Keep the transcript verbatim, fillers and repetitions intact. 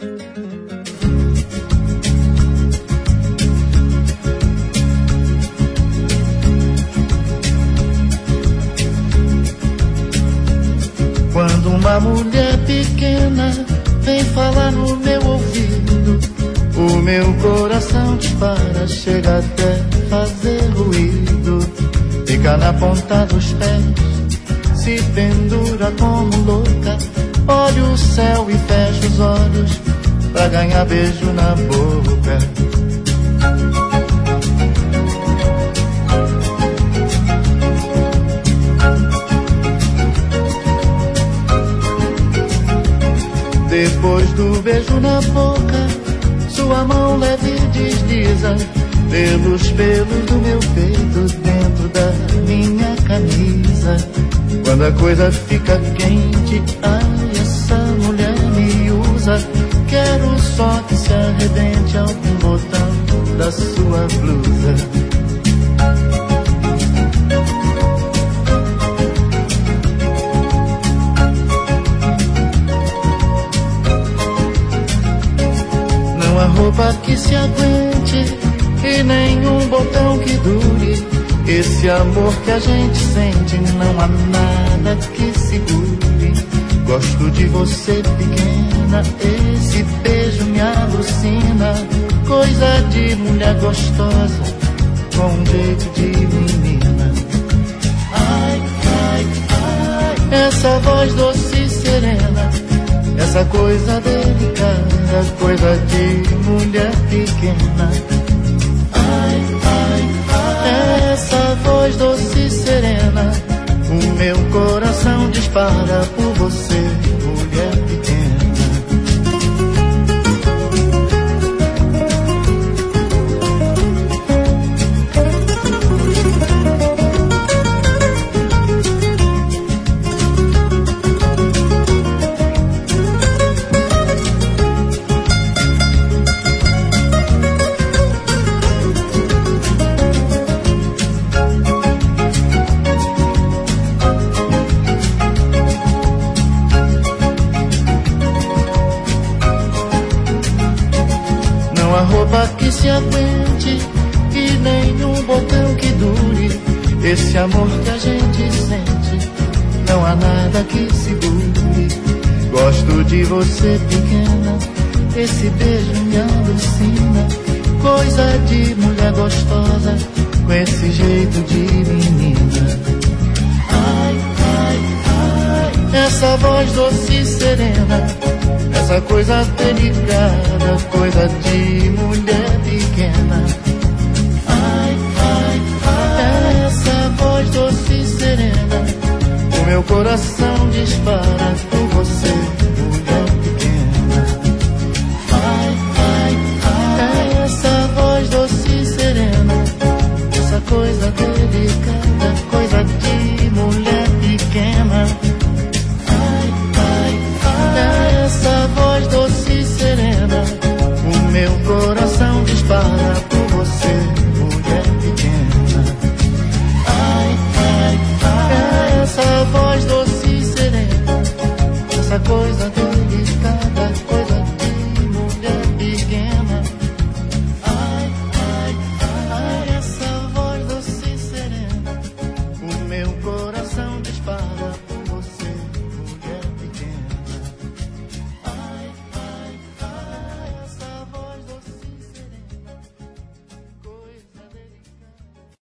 Quando uma mulher pequena vem falar no meu ouvido, o meu coração dispara, chega até fazer ruído. Fica na ponta dos pés, se pendura como louca. Olha o céu e fecha os olhos pra ganhar beijo na boca. Depois do beijo na boca, sua mão leve desliza pelos pelos do meu peito, dentro da minha camisa. Quando a coisa fica quente, ai, essa mulher me usa. Quero só que se arrebente algum botão da sua blusa. Uma roupa que se aguente e nenhum botão que dure. Esse amor que a gente sente, não há nada que segure. Gosto de você pequena, esse beijo me alucina. Coisa de mulher gostosa, com um jeito de menina. Ai, ai, ai, essa voz doce e serena, essa coisa delicada, coisa de mulher pequena. Ai, ai, ai, essa voz doce e serena, o meu coração dispara por você, mulher pequena. Roupa que se aguente e nenhum botão que dure. Esse amor que a gente sente, não há nada que segure. Gosto de você pequena, esse beijo me alucina. Coisa de mulher gostosa, com esse jeito de menina. Ai, ai, ai, essa voz doce e serena, essa coisa delicada, coisa de mulher pequena. Ai, ai, ai, essa voz doce e serena, o meu coração dispara por você, mulher pequena. Ai, ai, ai, essa voz doce e serena, essa coisa delicada, coisa de mulher pequena. Essa voz doce e serena, o meu coração dispara por você, mulher pequena. Ai, ai, ai, essa voz doce e serena, essa coisa delicada.